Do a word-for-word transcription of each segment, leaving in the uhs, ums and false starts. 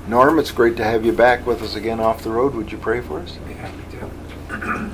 Norm, it's great to have you back with us again off the road. Would you pray for us? Be happy to.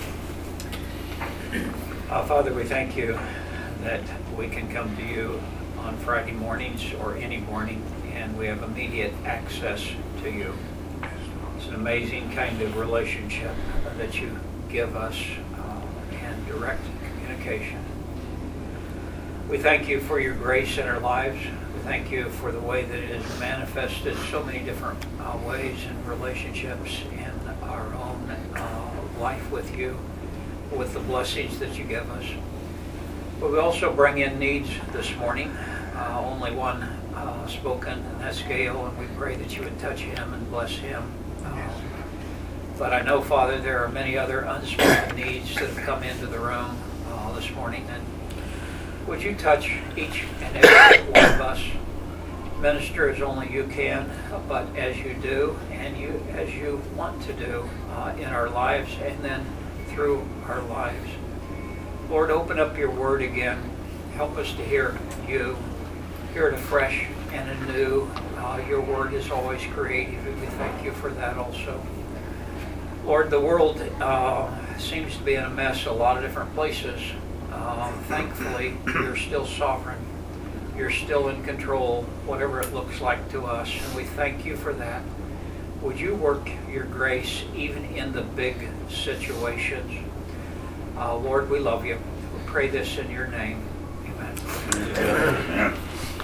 uh, Father, we thank you that we can come to you on Friday mornings or any morning, and we have immediate access to you. It's an amazing kind of relationship that you give us uh, and direct communication. We thank you for your grace in our lives. We thank you for the way that it is manifested so many different uh, ways and relationships in our own uh, life with you, with the blessings that you give us. But we also bring in needs this morning. Uh, only one uh, spoken, and that's Gail, and we pray that you would touch him and bless him. Uh, but I know, Father, there are many other unspoken needs that have come into the room uh, this morning, and would you touch each and every one of us? Minister as only you can, but as you do, and you as you want to do uh, in our lives, and then through our lives. Lord, open up your word again. Help us to hear you, hear it afresh and anew. Uh, your word is always creative, and we thank you for that also. Lord, the world uh, seems to be in a mess a lot of different places. Um, thankfully, you're still sovereign. You're still in control, whatever it looks like to us, and we thank you for that. Would you work your grace even in the big situations? Uh, Lord, we love you. We pray this in your name. Amen.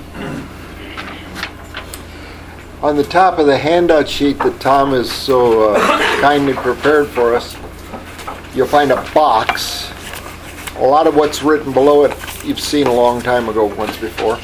On the top of the handout sheet that Tom has so uh, kindly prepared for us, you'll find a box. A lot of what's written below it you've seen a long time ago once before.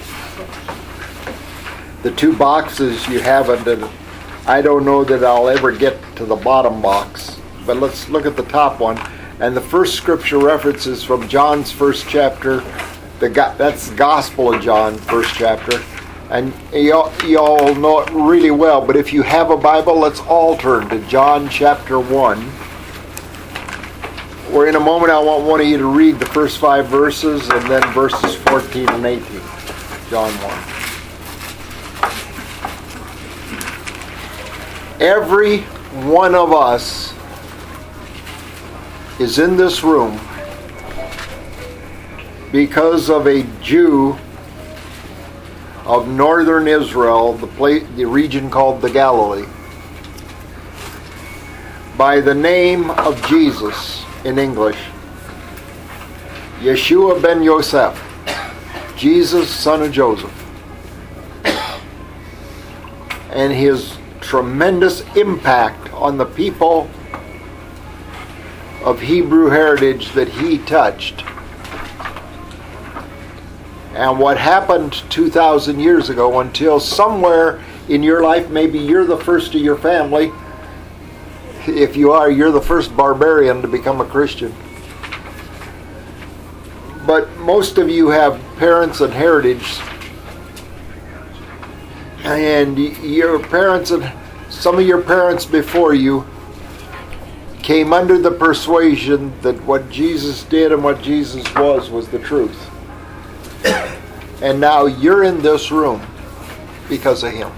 The two boxes you haven't, and I don't know that I'll ever get to the bottom box, but let's look at the top one. And the first scripture reference is from John's first chapter. The that's the Gospel of John, first chapter. And you all, you all know it really well, but if you have a Bible, let's all turn to John chapter one. Where in a moment I want one of you to read the first five verses and then verses fourteen and eighteen. John one. Every one of us is in this room because of a Jew of northern Israel, the, place, the region called the Galilee, by the name of Jesus. In English, Yeshua ben Yosef, Jesus, son of Joseph, and his tremendous impact on the people of Hebrew heritage that he touched. And what happened two thousand years ago, until somewhere in your life, maybe you're the first of your family. If you are, you're the first barbarian to become a Christian. But most of you have parents and heritage. And your parents and some of your parents before you came under the persuasion that what Jesus did and what Jesus was was the truth. And now you're in this room because of him.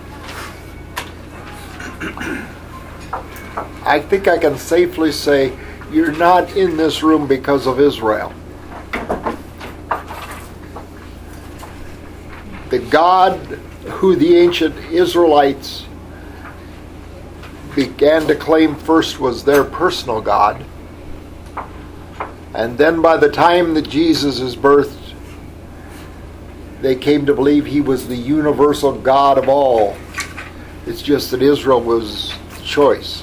I think I can safely say you're not in this room because of Israel. The God who the ancient Israelites began to claim first was their personal God. And then by the time that Jesus is birthed, they came to believe he was the universal God of all. It's just that Israel was the choice.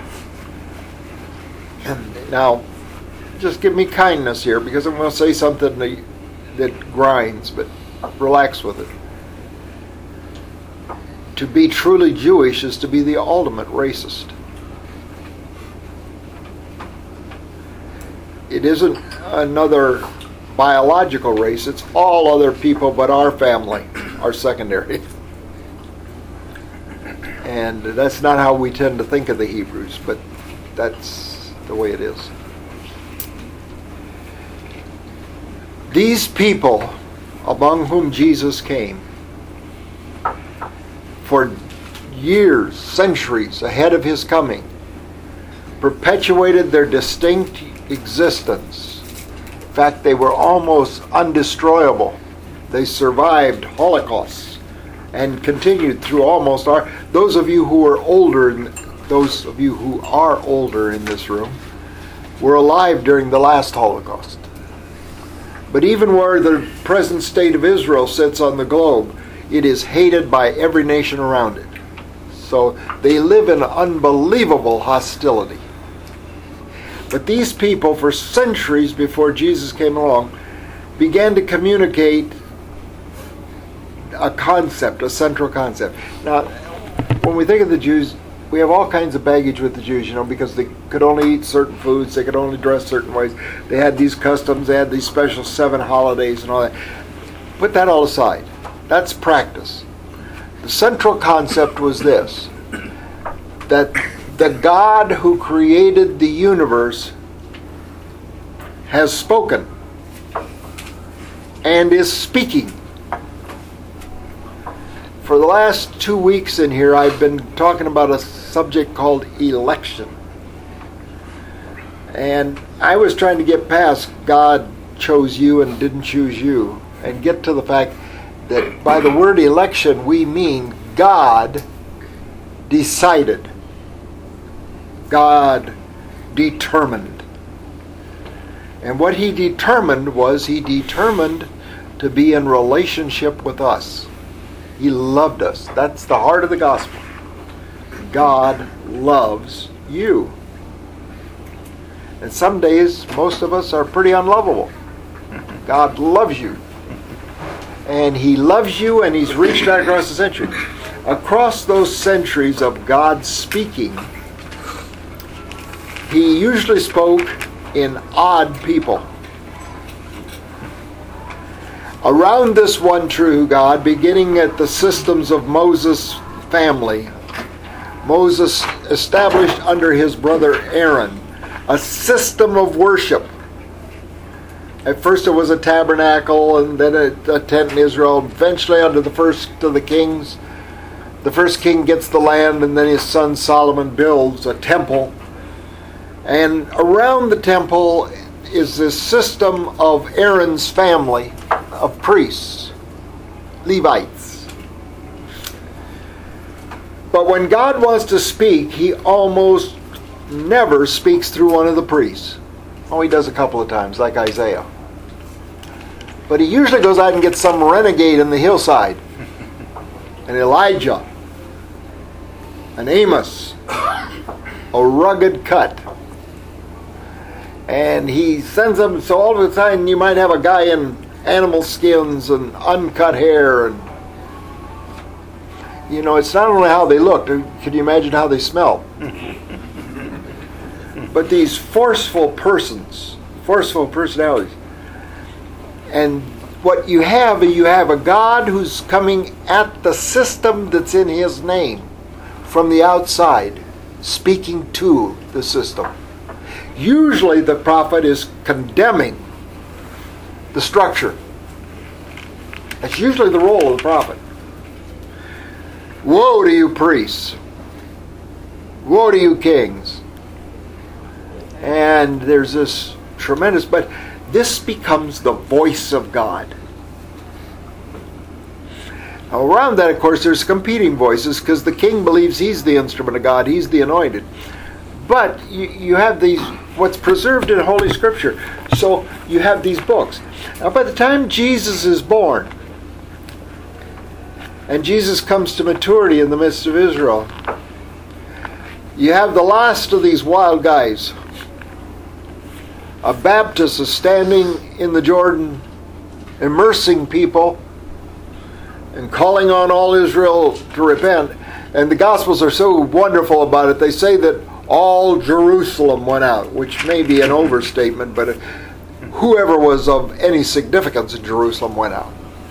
Now, just give me kindness here, because I'm going to say something that, that grinds, but relax with it. To be truly Jewish is to be the ultimate racist. It isn't another biological race, it's all other people but our family are secondary. And that's not how we tend to think of the Hebrews, but that's the way it is. These people among whom Jesus came, for years, centuries ahead of his coming, perpetuated their distinct existence. In fact, they were almost undestroyable. They survived holocausts and continued through almost our... Those of you who are older, those of you who are older in this room, were alive during the last Holocaust. But even where the present state of Israel sits on the globe, it is hated by every nation around it. So they live in unbelievable hostility. But these people, for centuries before Jesus came along, began to communicate a concept, a central concept. Now, when we think of the Jews, we have all kinds of baggage with the Jews, you know, because they could only eat certain foods, they could only dress certain ways. They had these customs, they had these special seven holidays and all that. Put that all aside. That's practice. The central concept was this, that the God who created the universe has spoken and is speaking. For the last two weeks in here, I've been talking about a subject called election. And I was trying to get past God chose you and didn't choose you, and get to the fact that by the word election, we mean God decided. God determined. And what he determined was he determined to be in relationship with us. He loved us. That's the heart of the gospel. God loves you. And some days, most of us are pretty unlovable. God loves you. And he loves you, and he's reached out across the centuries. Across those centuries of God speaking, he usually spoke in odd people. Around this one true God, beginning at the systems of Moses' family, Moses established under his brother Aaron a system of worship. At first it was a tabernacle, and then a, a tent in Israel. Eventually, under the first of the kings, the first king gets the land, and then his son Solomon builds a temple. And around the temple is this system of Aaron's family of priests, Levites. But when God wants to speak, he almost never speaks through one of the priests. Oh, he does a couple of times, like Isaiah. But he usually goes out and gets some renegade in the hillside. An Elijah. An Amos. A rugged cut. And he sends them, so all of the time you might have a guy in animal skins and uncut hair. And you know, it's not only how they look. Can you imagine how they smell? But these forceful persons, forceful personalities. And what you have, you have a God who's coming at the system that's in his name from the outside, speaking to the system. Usually the prophet is condemning the structure. That's usually the role of the prophet. Woe to you priests. Woe to you kings. And there's this tremendous, but this becomes the voice of God. Now around that, of course, there's competing voices, because the king believes he's the instrument of God, he's the anointed. But you, you have these, what's preserved in Holy Scripture. So you have these books. Now by the time Jesus is born, and Jesus comes to maturity in the midst of Israel, you have the last of these wild guys. A Baptist is standing in the Jordan, immersing people and calling on all Israel to repent. And the Gospels are so wonderful about it. They say that all Jerusalem went out, which may be an overstatement, but whoever was of any significance in Jerusalem went out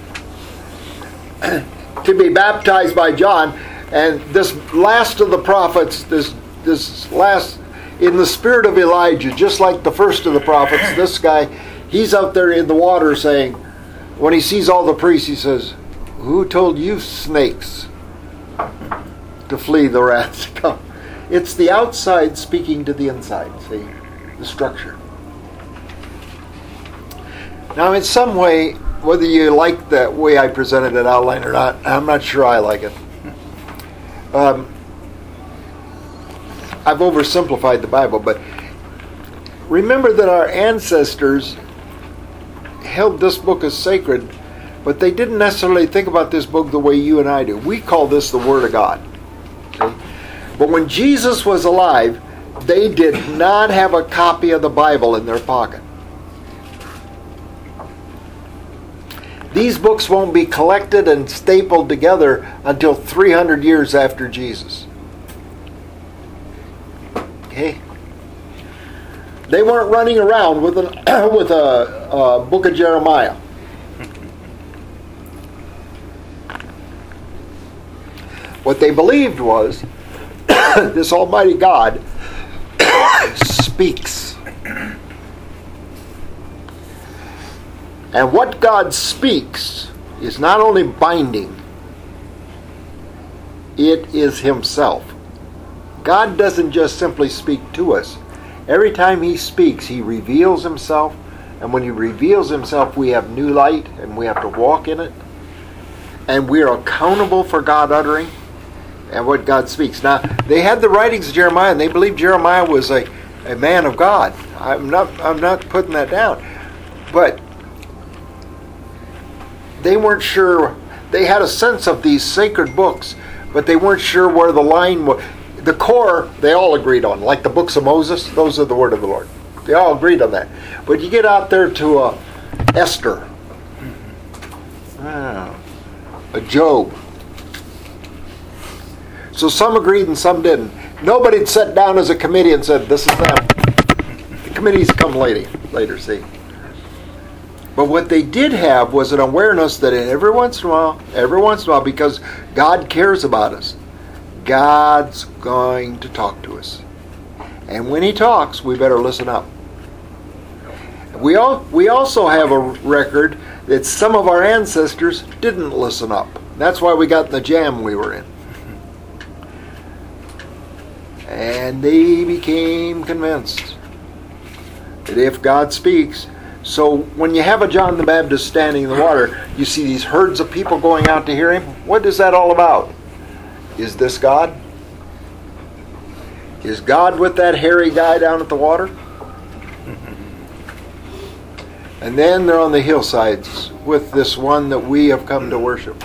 to be baptized by John. And this last of the prophets, this this last, in the spirit of Elijah, just like the first of the prophets, this guy, he's out there in the water saying, when he sees all the priests, he says, "Who told you snakes to flee the wrath to come. It's the outside speaking to the inside, see? The structure. Now, in some way, whether you like the way I presented it outline or not, I'm not sure I like it. Um, I've oversimplified the Bible, but remember that our ancestors held this book as sacred, but they didn't necessarily think about this book the way you and I do. We call this the Word of God. Okay? But when Jesus was alive, they did not have a copy of the Bible in their pocket. These books won't be collected and stapled together until three hundred years after Jesus. Okay? They weren't running around with, an, with a, a book of Jeremiah. What they believed was this Almighty God speaks. And what God speaks is not only binding, it is Himself. God doesn't just simply speak to us. Every time He speaks, He reveals Himself. And when He reveals Himself, we have new light and we have to walk in it. And we are accountable for God uttering and what God speaks. Now, they had the writings of Jeremiah, and they believed Jeremiah was a, a man of God. I'm not, I'm not putting that down. But they weren't sure. They had a sense of these sacred books, but they weren't sure where the line was. The core, they all agreed on. Like the books of Moses, those are the word of the Lord. They all agreed on that. But you get out there to uh, Esther, ah, a Job. So some agreed and some didn't. Nobody had sat down as a committee and said, this is them. The committees come later, later, see. But what they did have was an awareness that every once in a while, every once in a while, because God cares about us, God's going to talk to us. And when He talks, we better listen up. We all, we also have a record that some of our ancestors didn't listen up. That's why we got in the jam we were in. And they became convinced that if God speaks, so when you have a John the Baptist standing in the water, you see these herds of people going out to hear him. What is that all about? Is this God? Is God with that hairy guy down at the water? And then they're on the hillsides with this one that we have come to worship.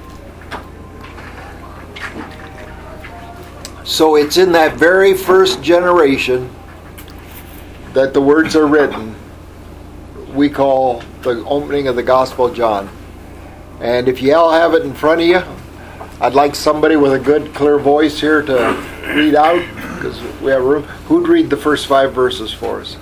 So it's in that very first generation that the words are written. We call the opening of the Gospel of John. And if you all have it in front of you, I'd like somebody with a good, clear voice here to read out, because we have room. Who'd read the first five verses for us?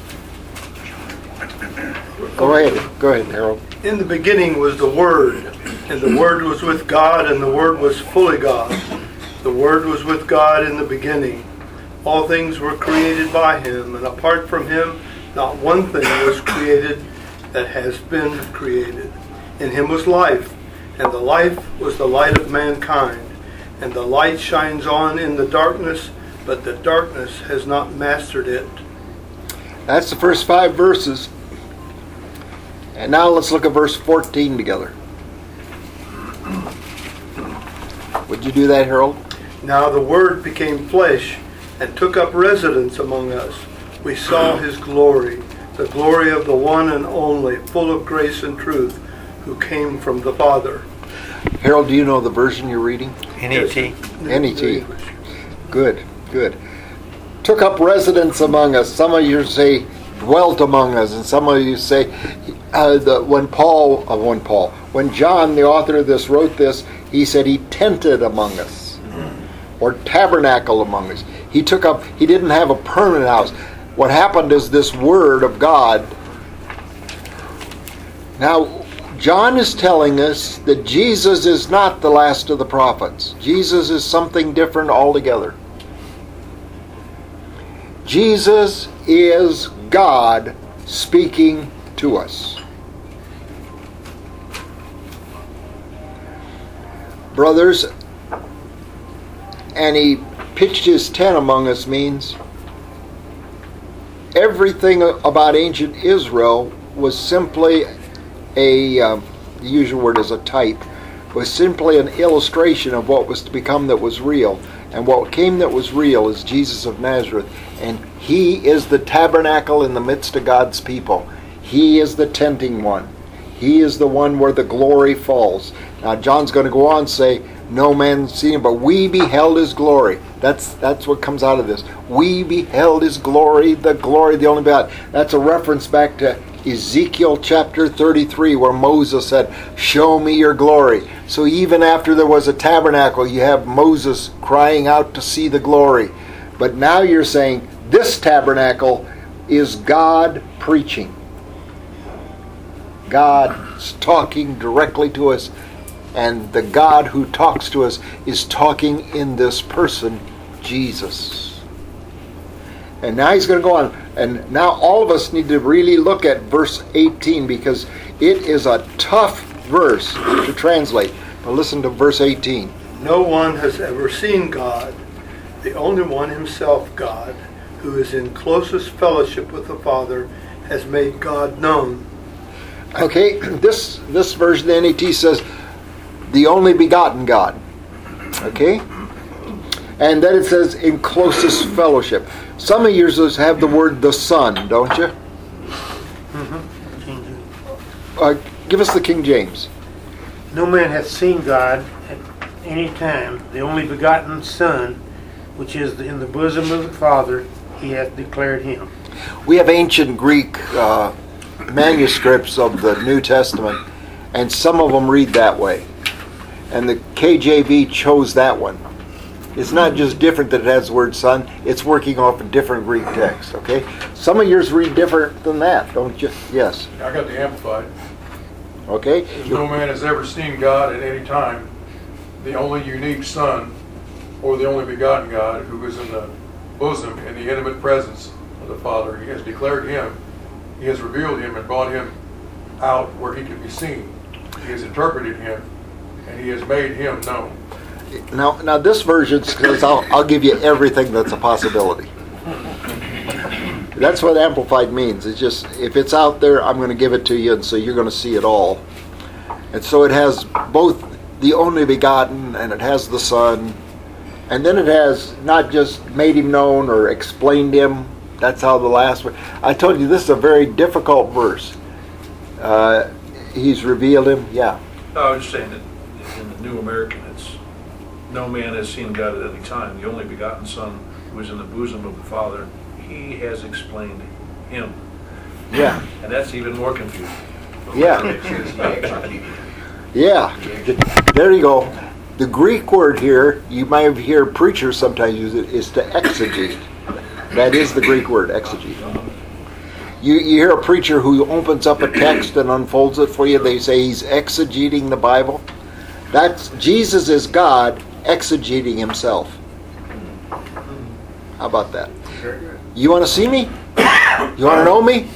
Go ahead. Go ahead, Harold. In the beginning was the Word, and the Word was with God, and the Word was fully God. The Word was with God in the beginning. All things were created by Him, and apart from Him, not one thing was created that has been created. In Him was life, and the life was the light of mankind. And the light shines on in the darkness, but the darkness has not mastered it. That's the first five verses. And now let's look at verse fourteen together. Would you do that, Harold? Now the Word became flesh and took up residence among us. We saw His glory, the glory of the one and only, full of grace and truth, who came from the Father. Harold, do you know the version you're reading? N E T. N E T. Good, good. Took up residence among us. Some of you say dwelt among us, and some of you say uh, the, when Paul, uh, when Paul, when John, the author of this, wrote this, he said he tented among us, or tabernacled among us. He took up. He didn't have a permanent house. What happened is this Word of God. Now, John is telling us that Jesus is not the last of the prophets. Jesus is something different altogether. Jesus is God speaking to us. Brothers, and he pitched his tent among us means everything about ancient Israel was simply a, uh, the usual word is a type, was simply an illustration of what was to become that was real. And what came that was real is Jesus of Nazareth. And he is the tabernacle in the midst of God's people. He is the tenting one. He is the one where the glory falls. Now John's going to go on and say, no man seen him, but we beheld his glory. That's that's what comes out of this. We beheld his glory, the glory of the only begotten. That's a reference back to Ezekiel chapter thirty-three, where Moses said, show me your glory. So even after there was a tabernacle, you have Moses crying out to see the glory. But now you're saying this tabernacle is God preaching. God's talking directly to us, and the God who talks to us is talking in this person, Jesus. And now he's going to go on, and now all of us need to really look at verse eighteen, because it is a tough verse to translate. But listen to verse eighteen. No one has ever seen God, the only one, himself God, who is in closest fellowship with the Father, has made God known. Okay, this this version, the N A T says, the only begotten God. Okay? And then it says, in closest fellowship. Some of yours have the word the Son, don't you? Mm-hmm. Uh, give us the King James. No man hath seen God at any time. The only begotten Son, which is in the bosom of the Father, he hath declared him. We have ancient Greek uh, manuscripts of the New Testament, and some of them read that way. And the K J V chose that one. It's not just different that it has the word Son, it's working off a different Greek text, okay? Some of yours read different than that, don't you? Yes. I got the Amplified. Okay? No man has ever seen God at any time, the only unique Son, or the only begotten God, who is in the bosom, in the intimate presence of the Father. He has declared him, he has revealed him and brought him out where he can be seen. He has interpreted him, and he has made him known. Now, now this version says, I'll, I'll give you everything that's a possibility. That's what Amplified means. It's just, if it's out there, I'm going to give it to you, and so you're going to see it all. And so it has both the only begotten, and it has the Son, and then it has not just made him known or explained him. That's how the last one. I told you this is a very difficult verse. Uh, he's revealed him, yeah. No, I was just saying that in the New American, it's no man has seen God at any time. The only begotten Son, who is in the bosom of the Father, he has explained him. Yeah. And that's even more confusing. Yeah. Yeah. There you go. The Greek word here, you might hear preachers sometimes use it, is to exegete. That is the Greek word, exegete. You, you hear a preacher who opens up a text and unfolds it for you, they say he's exegeting the Bible. That's Jesus is God exegeting himself. How about that? You want to see me? You want to know me?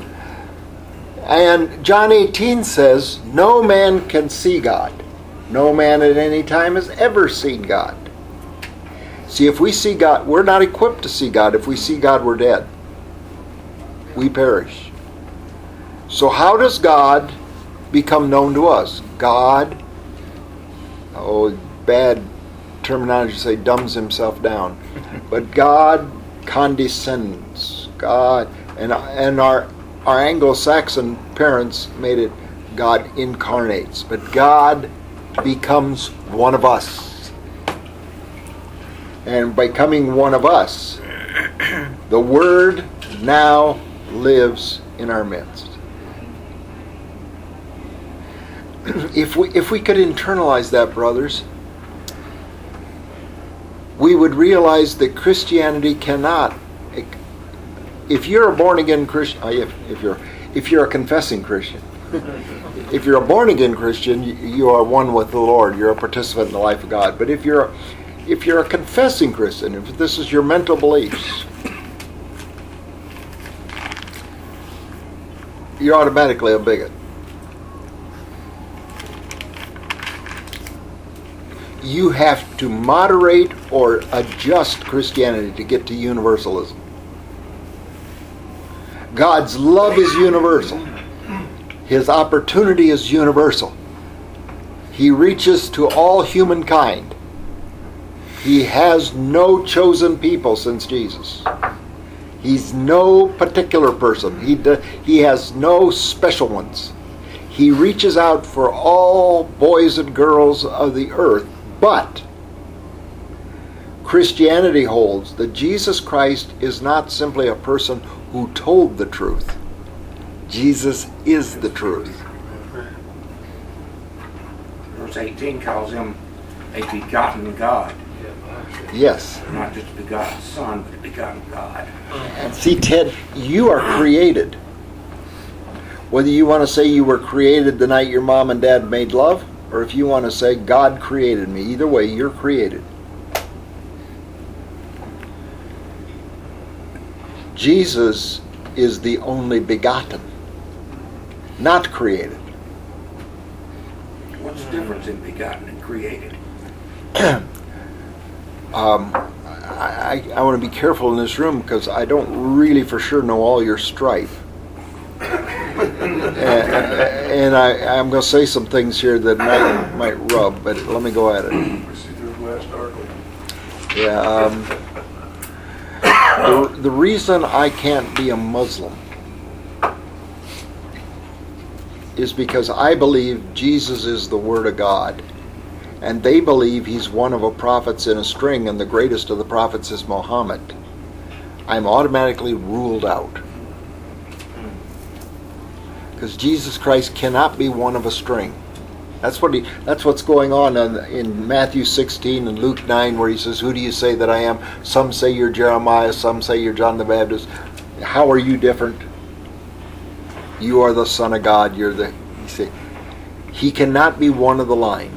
And John eighteen says, no man can see God. No man at any time has ever seen God. See, if we see God, we're not equipped to see God. If we see God, we're dead. We perish. So how does God become known to us? God, oh, bad terminology to say dumbs himself down. But God condescends. God, and, and our, our Anglo-Saxon parents made it God incarnates. But God becomes one of us. And becoming one of us, the Word now lives in our midst. If we if we could internalize that, brothers, we would realize that Christianity cannot. If you're a born again Christian, if, if you're if you're a confessing Christian, if you're a born again Christian, you, you are one with the Lord. You're a participant in the life of God. But if you're if you're a confessing Christian, if this is your mental beliefs, you're automatically a bigot. you have to moderate or adjust Christianity to get to universalism. God's love is universal. His opportunity is universal. He reaches to all humankind. He has no chosen people since Jesus. He's no particular person. He, do, he has no special ones. He reaches out for all boys and girls of the earth. But Christianity holds that Jesus Christ is not simply a person who told the truth. Jesus is the truth. Verse eighteen calls him a begotten God. Yes. Not just a begotten Son, but a begotten God. And see, Ted, you are created. Whether you want to say you were created the night your mom and dad made love, or if you want to say God created me, either way, you're created. Jesus is the only begotten, not created. What's the difference in begotten and created? um, I, I want to be careful in this room because I don't really for sure know all your strife. and and I, I'm going to say some things here that might, might rub, but let me go at it. We see through the last article. Yeah. Um, the, the reason I can't be a Muslim is because I believe Jesus is the Word of God, and they believe he's one of a prophets in a string, and the greatest of the prophets is Muhammad. I'm automatically ruled out. Because Jesus Christ cannot be one of a string. That's what he. That's what's going on in Matthew sixteen and Luke nine, where he says, "Who do you say that I am? Some say you're Jeremiah, some say you're John the Baptist. How are you different? You are the Son of God. You're the." You see, he cannot be one of the line.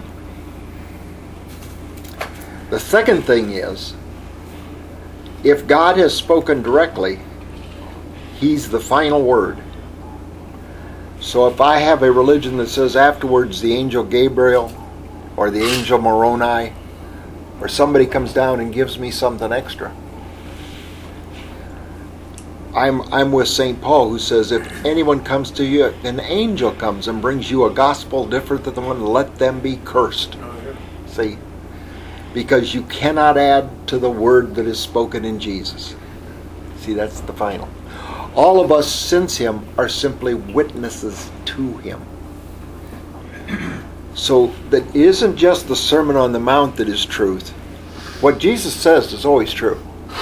The second thing is, if God has spoken directly, he's the final word. So if I have a religion that says afterwards the angel Gabriel or the angel Moroni or somebody comes down and gives me something extra, I'm I'm with Saint Paul, who says if anyone comes to you, an angel comes and brings you a gospel different than the one, let them be cursed. See? Because you cannot add to the word that is spoken in Jesus. See, that's the final. All of us since him are simply witnesses to him. So that isn't just the Sermon on the Mount that is truth. What Jesus says is always true.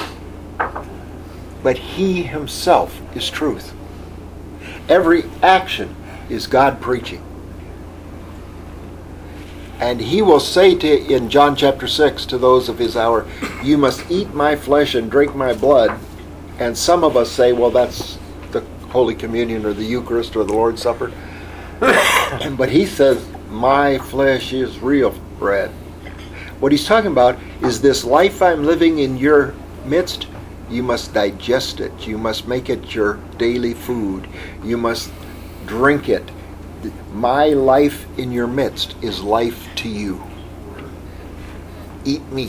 But he himself is truth. Every action is God preaching. And he will say to in John chapter six to those of his hour, you must eat my flesh and drink my blood. And some of us say, well, that's the Holy Communion or the Eucharist or the Lord's Supper. But he says, my flesh is real bread. What he's talking about is this life I'm living in your midst, you must digest it. You must make it your daily food. You must drink it. My life in your midst is life to you. Eat me.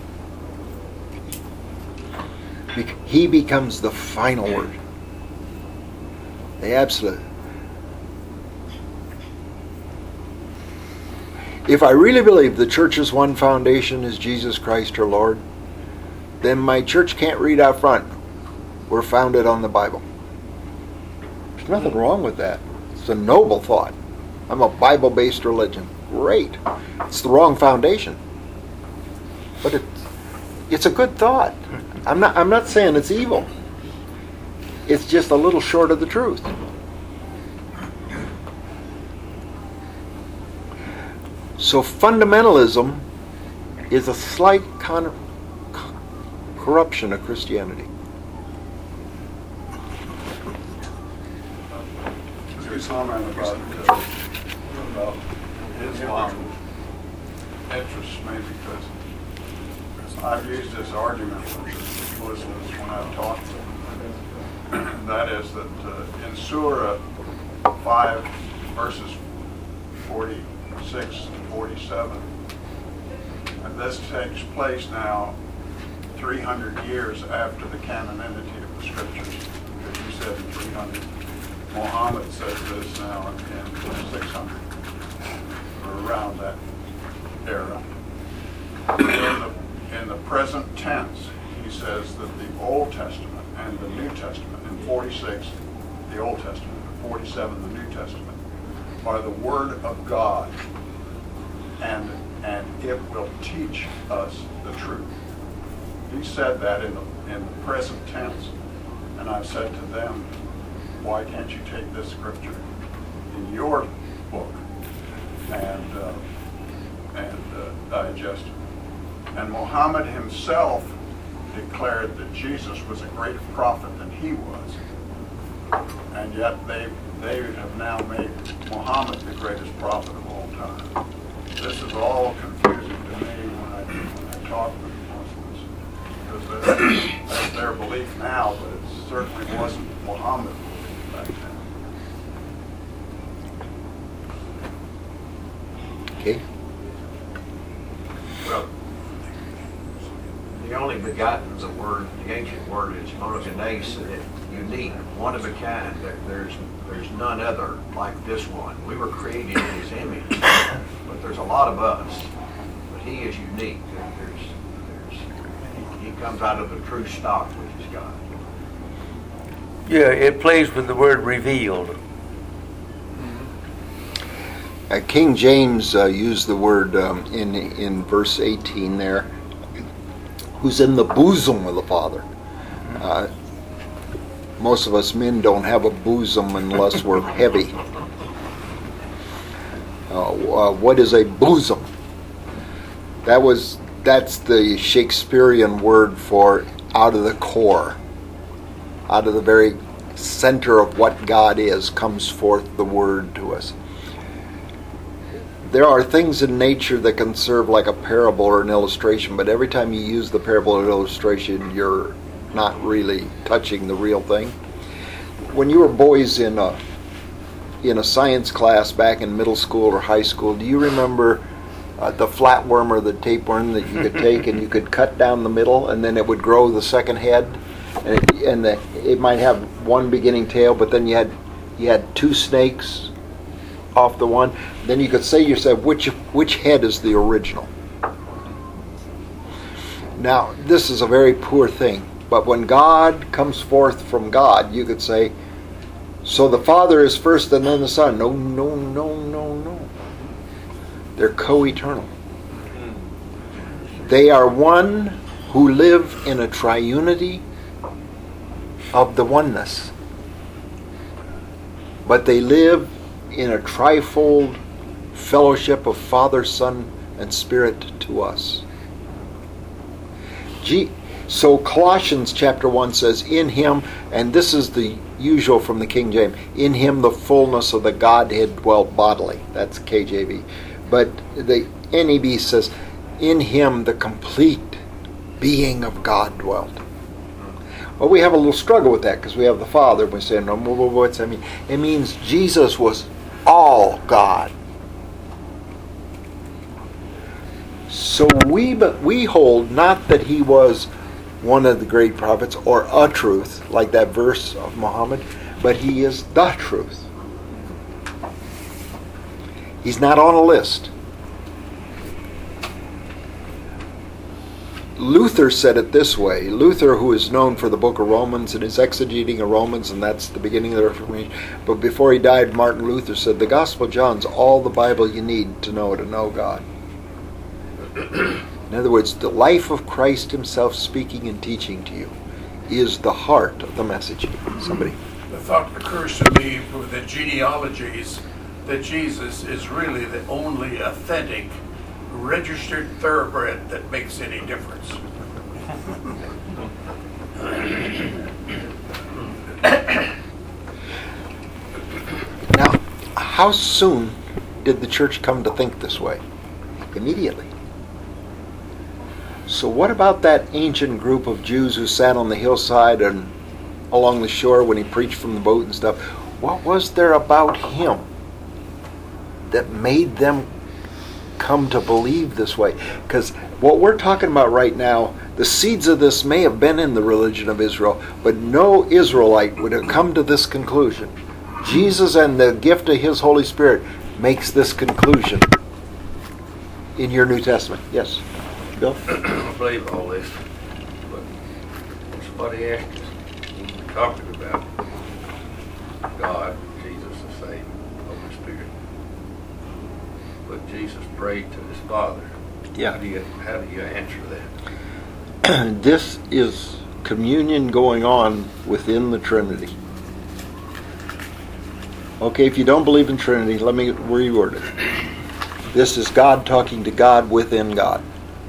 He becomes the final word. The absolute. If I really believe the church's one foundation is Jesus Christ our Lord, then my church can't read out front, we're founded on the Bible. There's nothing wrong with that. It's a noble thought. I'm a Bible-based religion. Great. It's the wrong foundation. But it's, it's a good thought. I'm not, I'm not saying it's evil. It's just a little short of the truth. So fundamentalism is a slight con- corruption of Christianity. There's a comment about, uh, about Islam interests me because I've used this argument with Muslims when I've talked to them. And that is that uh, in Surah five, verses forty-six and forty-seven, this takes place now three hundred years after the canonity of the scriptures, because you said in three hundred. Muhammad says this now in six hundred, or around that era. In the, in the present tense, he says that the Old Testament and the New Testament, in forty-six, the Old Testament, in forty-seven, the New Testament, are the Word of God, and and it will teach us the truth. He said that in the, in the present tense, and I said to them, why can't you take this scripture in your book and uh, and uh, digest it? And Muhammad himself declared that Jesus was a greater prophet than he was, and yet they they have now made Muhammad the greatest prophet of all time. This is all confusing to me when I when I talk with Muslims, because that's, that's their belief now, but it certainly wasn't Muhammad. Okay. Well, the only begotten, the word, the ancient word is monogenes, and it unique, one of a kind. There, there's there's none other like this one. We were created in His image, but there's a lot of us. But He is unique. There's there's He, he comes out of the true stock, which is God. Yeah, it plays with the word revealed. Uh, King James uh, used the word um, in in verse eighteen there, who's in the bosom of the Father. Uh, most of us men don't have a bosom unless we're heavy. Uh, uh, what is a bosom? That was that's the Shakespearean word for out of the core, out of the very center of what God is, comes forth the word to us. There are things in nature that can serve like a parable or an illustration, but every time you use the parable or illustration, you're not really touching the real thing. When you were boys in a in a science class back in middle school or high school, do you remember uh, the flatworm or the tapeworm that you could take and you could cut down the middle and then it would grow the second head, and it, and the, it might have one beginning tail, but then you had you had two snakes off the one. Then you could say to yourself, which which head is the original? Now, this is a very poor thing, but when God comes forth from God, you could say, so the Father is first and then the Son. No, no, no, no, no. They're co-eternal. They are one who live in a triunity of the oneness, but they live in a trifold fellowship of Father, Son, and Spirit to us. G- so Colossians chapter one says, in Him, and this is the usual from the King James, in Him the fullness of the Godhead dwelt bodily. That's K J V. But the N E B says, in Him the complete being of God dwelt. Well, we have a little struggle with that because we have the Father. We say, no, what's that mean? It means Jesus was all God. So we but we hold not that He was one of the great prophets or a truth, like that verse of Muhammad, but He is the truth. He's not on a list. Luther said it this way. Luther, who is known for the book of Romans and is exegeting of Romans, and that's the beginning of the Reformation. But before he died, Martin Luther said, the Gospel of John's all the Bible you need to know to know God. In other words, the life of Christ Himself speaking and teaching to you is the heart of the message. Somebody? The thought occurs to me with the genealogies that Jesus is really the only authentic registered thoroughbred that makes any difference. Now, how soon did the church come to think this way? Immediately. So what about that ancient group of Jews who sat on the hillside and along the shore when He preached from the boat and stuff? What was there about Him that made them come to believe this way. Because what we're talking about right now, the seeds of this may have been in the religion of Israel, but no Israelite would have come to this conclusion. Jesus and the gift of His Holy Spirit makes this conclusion in your New Testament. Yes, Bill? I believe all this, but somebody asked us, we're talking about God, Jesus the Savior, Holy Spirit. But Jesus prayed to His Father. Yeah. How do you, how do you answer that? This is communion going on within the Trinity. Okay, if you don't believe in Trinity, let me reword it. This is God talking to God within God.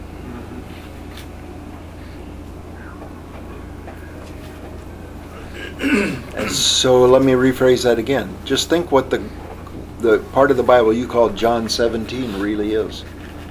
And so let me rephrase that again. Just think what the the part of the Bible you call John seventeen really is.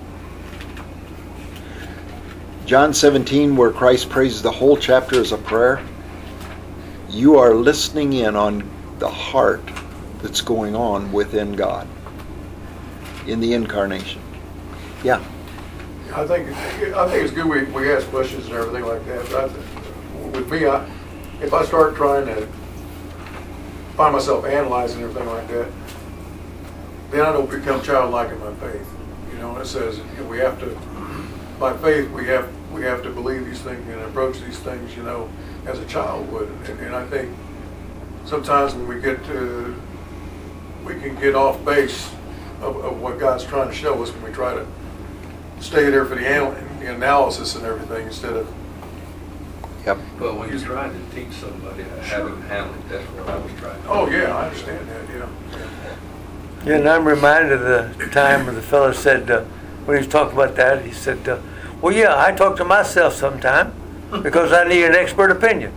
John seventeen, where Christ praises the whole chapter as a prayer, you are listening in on the heart that's going on within God in the incarnation. Yeah. I think I think it's good we, we ask questions and everything like that. But I think, with me, I, if I start trying to find myself analyzing everything like that, then I don't become childlike in my faith. You know, it says you know, we have to, by faith, we have we have to believe these things and approach these things, you know, as a child would. And, and I think sometimes when we get to, we can get off base of, of what God's trying to show us when we try to stay there for the, anal- the analysis and everything instead of. Yep. Well, when you're trying to teach somebody how to handle it, that's what I was trying to do. Oh yeah, I understand that. Yeah. Yeah, and I'm reminded of the time when the fellow said, uh, when he was talking about that, he said, uh, well, yeah, I talk to myself sometime because I need an expert opinion.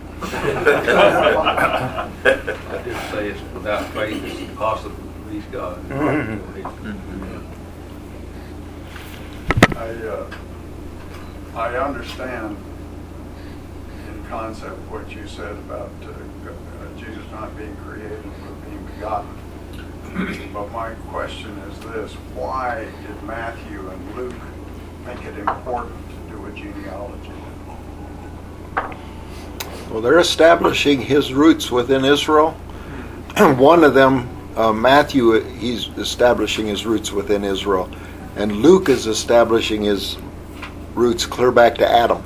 I did say it's without faith, it's impossible to please God. Mm-hmm. I, uh, I understand in concept what you said about uh, uh, Jesus not being created but being begotten. But my question is this: why did Matthew and Luke make it important to do a genealogy? Well, they're establishing His roots within Israel. One of them, uh, Matthew, he's establishing his roots within Israel. And Luke is establishing his roots clear back to Adam.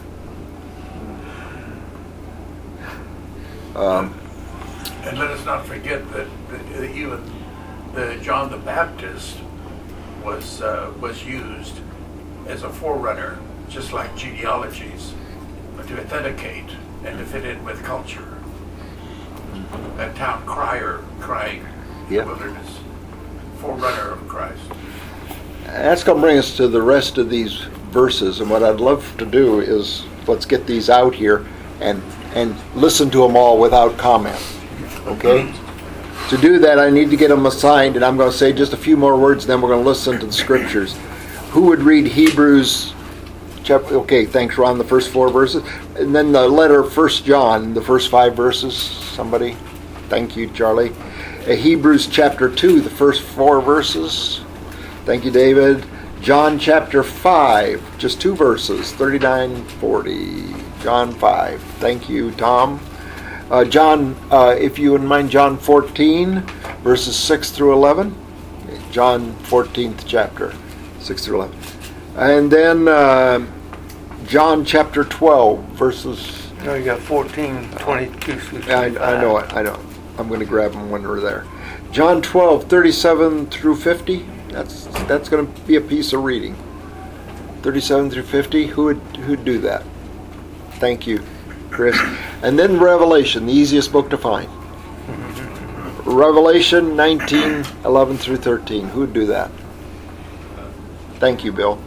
Um, And let us not forget that, that even the John the Baptist was uh, was used as a forerunner, just like genealogies, to authenticate and to fit in with culture. A town crier crying in Yeah. the wilderness, forerunner of Christ. That's going to bring us to the rest of these verses, and what I'd love to do is let's get these out here and and listen to them all without comment. Okay? To do that, I need to get them assigned, and I'm going to say just a few more words, then we're going to listen to the scriptures. Who would read Hebrews chapter? Okay, thanks, Ron. The first four verses, and then the letter First John, the first five verses. Somebody, thank you, Charlie. Uh, Hebrews chapter two, the first four verses. Thank you, David. John chapter five, just two verses, thirty-nine, forty. John five. Thank you, Tom. Uh, John, uh, if you wouldn't mind, John fourteen, verses six through eleven. John fourteenth chapter, six through eleven. And then uh, John chapter twelve, verses... No, you got fourteen, twenty-two through I, I know it, I know. I'm going to grab them when we're there. John twelve, thirty-seven through fifty. That's that's going to be a piece of reading. thirty-seven through fifty. Who would who'd do that? Thank you, Chris. And then Revelation, the easiest book to find. Revelation nineteen, eleven through thirteen. Who would do that? Thank you, Bill.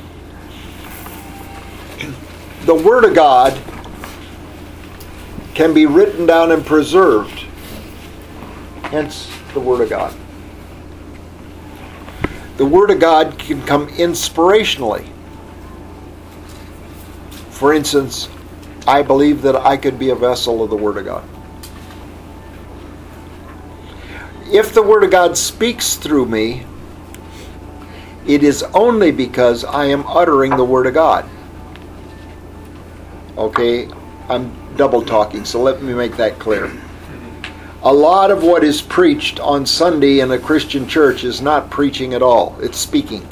The Word of God can be written down and preserved. Hence, the Word of God. The Word of God can come inspirationally. For instance, I believe that I could be a vessel of the Word of God. If the Word of God speaks through me, it is only because I am uttering the Word of God. Okay, I'm double talking, so let me make that clear. A lot of what is preached on Sunday in a Christian church is not preaching at all. It's speaking.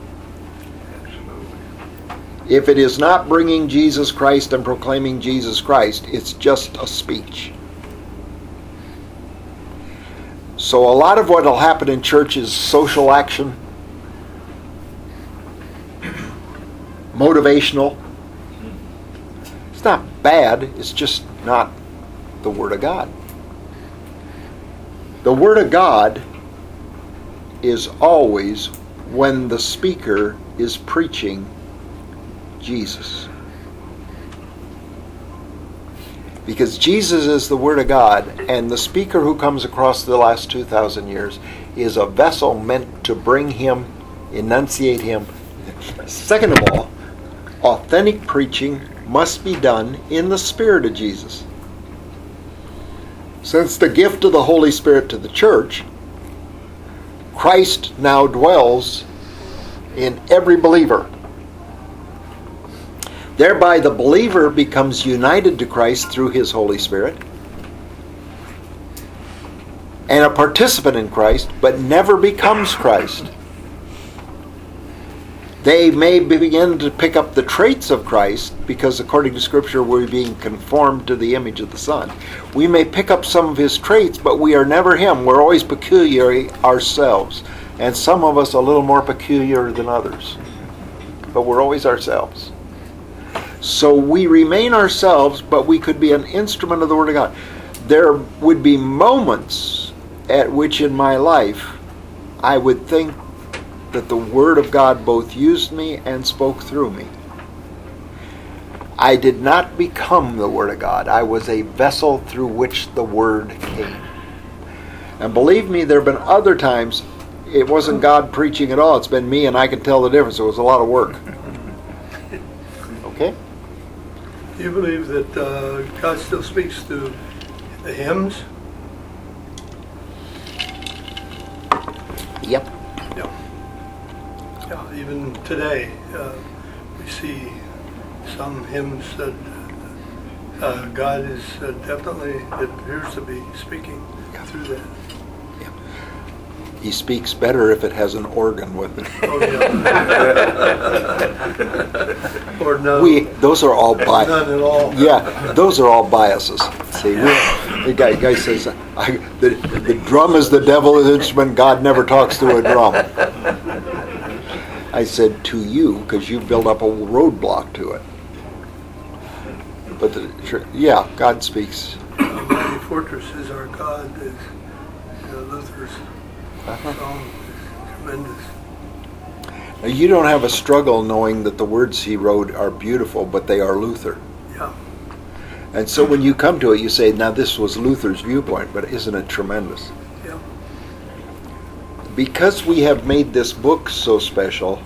If it is not bringing Jesus Christ and proclaiming Jesus Christ, it's just a speech. So a lot of what will happen in church is social action, motivational. It's not bad, it's just not the Word of God. The Word of God is always when the speaker is preaching Jesus. Because Jesus is the Word of God, and the speaker who comes across the last two thousand years is a vessel meant to bring Him, enunciate Him. Second of all, authentic preaching must be done in the Spirit of Jesus. Since the gift of the Holy Spirit to the church, Christ now dwells in every believer. Thereby the believer becomes united to Christ through His Holy Spirit and a participant in Christ, but never becomes Christ. They may begin to pick up the traits of Christ because according to Scripture we're being conformed to the image of the Son. We may pick up some of His traits, but we are never Him. We're always peculiar ourselves. And some of us a little more peculiar than others. But we're always ourselves. So we remain ourselves, but we could be an instrument of the Word of God. There would be moments at which in my life I would think that the Word of God both used me and spoke through me. I did not become the Word of God. I was a vessel through which the Word came. And believe me, there have been other times it wasn't God preaching at all. It's been me, and I can tell the difference. It was a lot of work. Okay? Do you believe that uh, God still speaks through the hymns? Yep. Yeah. Yeah. Even today, uh, we see some hymns that uh, God is uh, definitely, it appears to be speaking yeah. through that. Yeah. He speaks better if it has an organ with it. Oh, yeah. Or no. We, those are all biases. None at all. Yeah, those are all biases. See, we, the guy, guy says, I, the, the drum is the devil's instrument, God never talks through a drum. I said, to you, because you built up a roadblock to it. But, the, yeah, God speaks. Mighty Fortress is our God, is you know, Luther's Uh-huh. song is tremendous. Now, you don't have a struggle knowing that the words he wrote are beautiful, but they are Luther. Yeah. And so when you come to it, you say, now this was Luther's viewpoint, but isn't it tremendous? Yeah. Because we have made this book so special,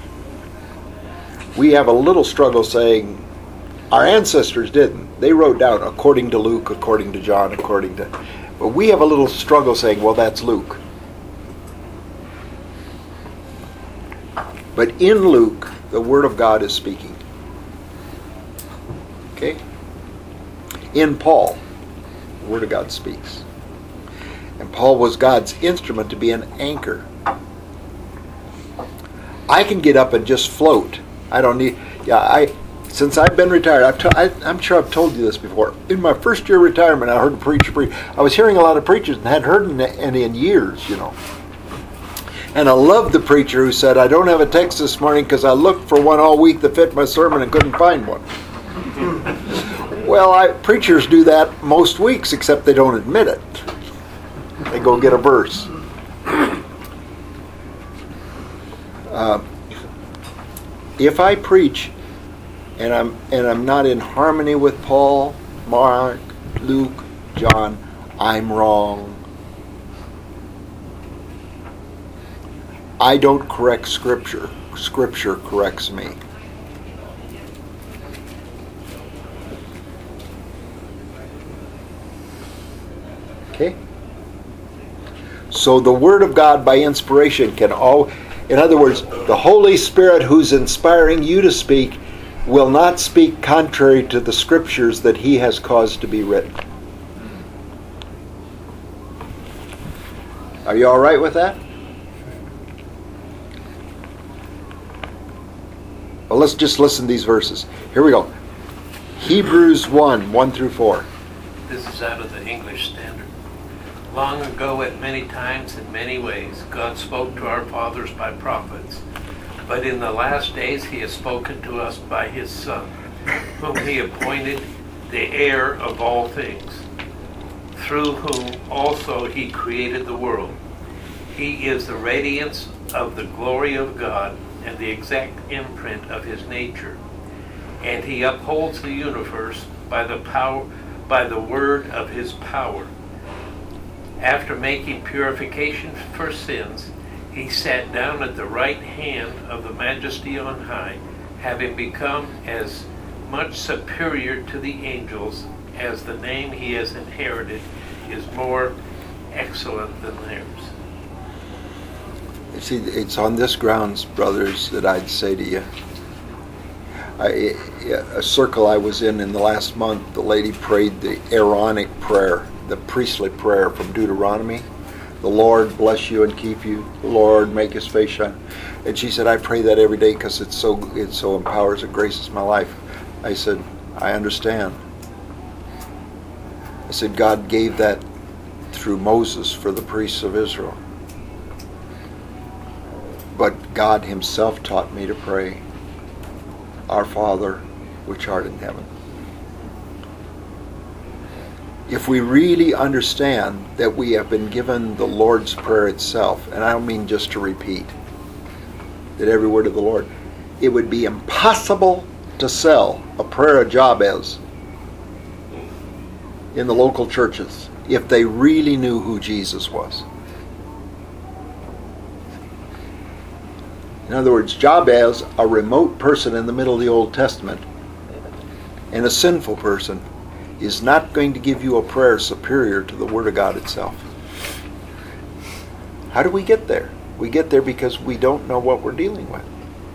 we have a little struggle saying, our ancestors didn't. They wrote down according to Luke, according to John, according to... But we have a little struggle saying, well, that's Luke. But in Luke, the Word of God is speaking. Okay? In Paul, the Word of God speaks. And Paul was God's instrument to be an anchor. I can get up and just float. I don't need... Yeah, I... Since I've been retired, I've to, I, I'm sure I've told you this before. In my first year of retirement, I heard a preacher preach. I was hearing a lot of preachers and hadn't heard any in years, you know. And I loved the preacher who said, I don't have a text this morning because I looked for one all week that fit my sermon and couldn't find one. Well, I, preachers do that most weeks, except they don't admit it. They go get a verse. Uh, if I preach and I'm and I'm not in harmony with Paul, Mark, Luke, John, I'm wrong. I don't correct Scripture. Scripture corrects me. Okay? So the Word of God by inspiration can all... In other words, the Holy Spirit who's inspiring you to speak will not speak contrary to the scriptures that he has caused to be written. Are you all right with that? Well, let's just listen to these verses. Here we go. Hebrews one, one through four. This is out of the English Standard. Long ago, at many times, in many ways, God spoke to our fathers by prophets. But in the last days, he has spoken to us by his Son, whom he appointed the heir of all things, through whom also he created the world. He is the radiance of the glory of God and the exact imprint of his nature. And he upholds the universe by the power, by the word of his power. After making purification for sins, he sat down at the right hand of the Majesty on high, having become as much superior to the angels as the name he has inherited is more excellent than theirs. You see, it's on this grounds, brothers, that I'd say to you, I, a circle I was in in the last month, the lady prayed the Aaronic prayer, the priestly prayer from Deuteronomy. The Lord bless you and keep you. The Lord make his face shine. And she said, I pray that every day because it's so it so empowers and graces my life. I said, I understand. I said, God gave that through Moses for the priests of Israel. But God himself taught me to pray, Our Father, which art in heaven. If we really understand that we have been given the Lord's Prayer itself, and I don't mean just to repeat, that every word of the Lord, it would be impossible to sell a prayer of Jabez in the local churches if they really knew who Jesus was. In other words, Jabez, a remote person in the middle of the Old Testament, and a sinful person, is not going to give you a prayer superior to the Word of God itself. How do we get there? We get there because we don't know what we're dealing with.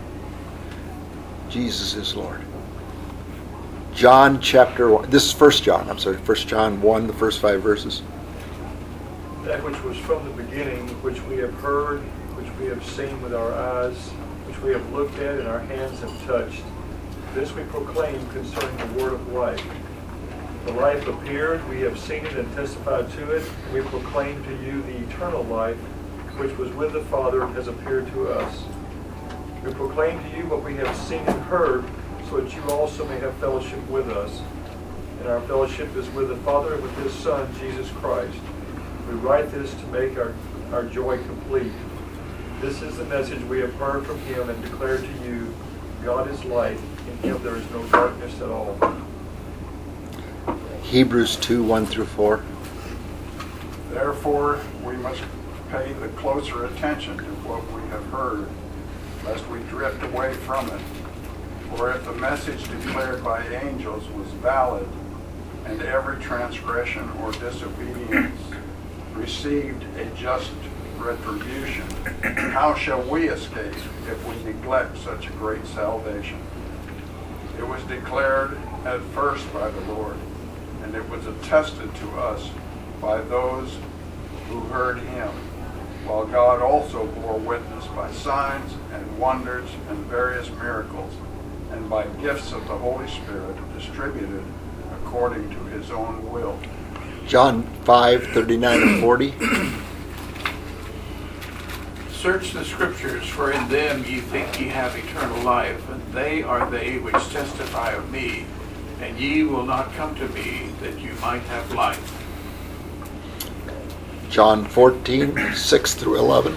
Jesus is Lord. John chapter one. This is First John. I'm sorry, First John one, the first five verses. That which was from the beginning, which we have heard, which we have seen with our eyes, which we have looked at and our hands have touched. This we proclaim concerning the word of life. The life appeared, we have seen it and testified to it. We proclaim to you the eternal life, which was with the Father and has appeared to us. We proclaim to you what we have seen and heard, so that you also may have fellowship with us. And our fellowship is with the Father and with his Son, Jesus Christ. We write this to make our, our joy complete. This is the message we have heard from him and declared to you. God is light. In him there is no darkness at all. Hebrews two, one through four. Therefore, we must pay the closer attention to what we have heard, lest we drift away from it. For if the message declared by angels was valid, and every transgression or disobedience received a just retribution, how shall we escape if we neglect such a great salvation? It was declared at first by the Lord, and it was attested to us by those who heard him, while God also bore witness by signs and wonders and various miracles, and by gifts of the Holy Spirit distributed according to his own will. John five, thirty-nine and forty. Search the Scriptures, for in them ye think ye have eternal life, and they are they which testify of me. And ye will not come to me, that you might have life. John fourteen, six through eleven.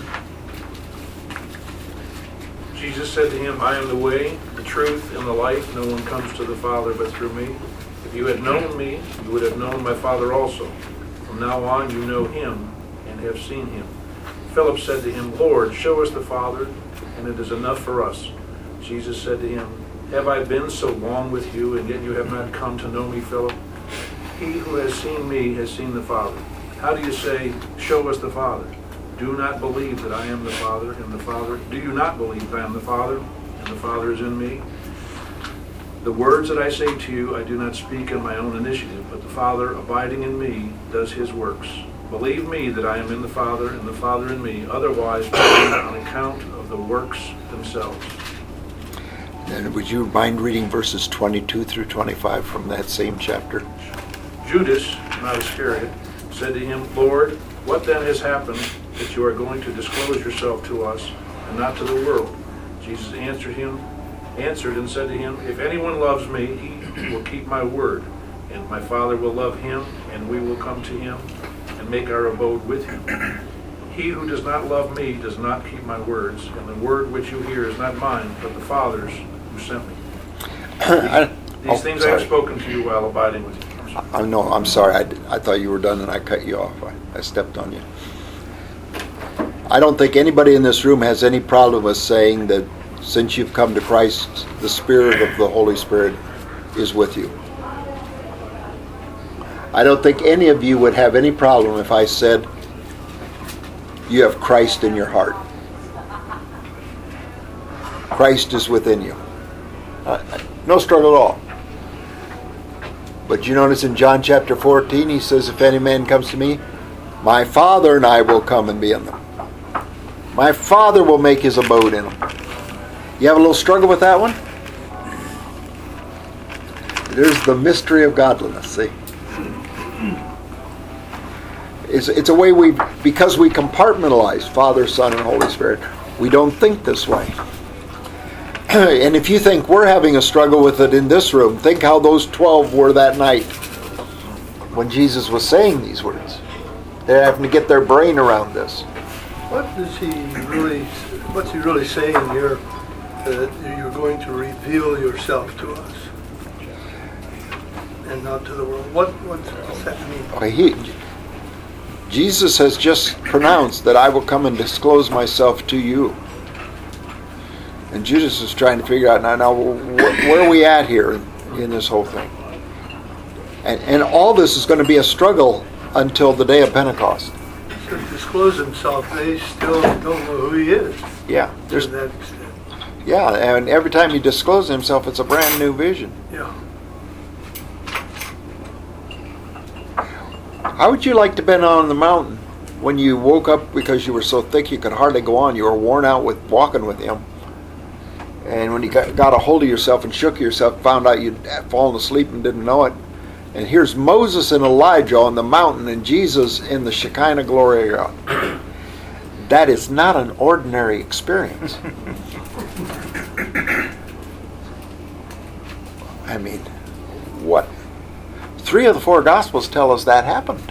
Jesus said to him, I am the way, the truth, and the life. No one comes to the Father but through me. If you had known me, you would have known my Father also. From now on you know him and have seen him. Philip said to him, Lord, show us the Father, and it is enough for us. Jesus said to him, Have I been so long with you, and yet you have not come to know me, Philip? He who has seen me has seen the Father. How do you say, show us the Father? do not believe that I am the Father and the Father? Do you not believe that I am the Father and the Father is in me? The words that I say to you, I do not speak in my own initiative, but the Father abiding in me does his works. Believe me that I am in the Father and the Father in me. Otherwise, believe on account of the works themselves. And would you mind reading verses twenty-two through twenty-five from that same chapter? Judas, not Iscariot, said to him, Lord, what then has happened that you are going to disclose yourself to us and not to the world? Jesus answered him, answered and said to him, if anyone loves me, he will keep my word, and my Father will love him, and we will come to him and make our abode with him. He who does not love me does not keep my words, and the word which you hear is not mine, but the Father's who sent me. I, These oh, things I have sorry. spoken to you while abiding with you. I'm sorry. I, no, I'm sorry. I, I thought you were done and I cut you off. I, I stepped on you. I don't think anybody in this room has any problem with saying that since you've come to Christ, the Spirit of the Holy Spirit is with you. I don't think any of you would have any problem if I said you have Christ in your heart. Christ is within you. Uh, no struggle at all. But you notice in John chapter fourteen, he says, if any man comes to me, my Father and I will come and be in them. My Father will make his abode in them. You have a little struggle with that one? There's the mystery of godliness, see? It's, it's a way we, because we compartmentalize Father, Son, and Holy Spirit, we don't think this way. And if you think we're having a struggle with it in this room, think how those twelve were that night when Jesus was saying these words. They're having to get their brain around this. What does he really, what's he really saying here? That you're going to reveal yourself to us and not to the world. What, what does that mean? Okay, he, Jesus has just pronounced that I will come and disclose myself to you. And Judas is trying to figure out, now, now wh- where are we at here in this whole thing? And, and all this is going to be a struggle until the day of Pentecost. To disclose himself, they still don't know who he is. Yeah, there's, To that extent. yeah, and every time he discloses himself, it's a brand new vision. Yeah. How would you like to have been on the mountain when you woke up because you were so thick you could hardly go on? You were worn out with walking with him. And when you got, got a hold of yourself and shook yourself, found out you'd fallen asleep and didn't know it. And here's Moses and Elijah on the mountain and Jesus in the Shekinah glory of God. That is not an ordinary experience. I mean, what? Three of the four Gospels tell us that happened.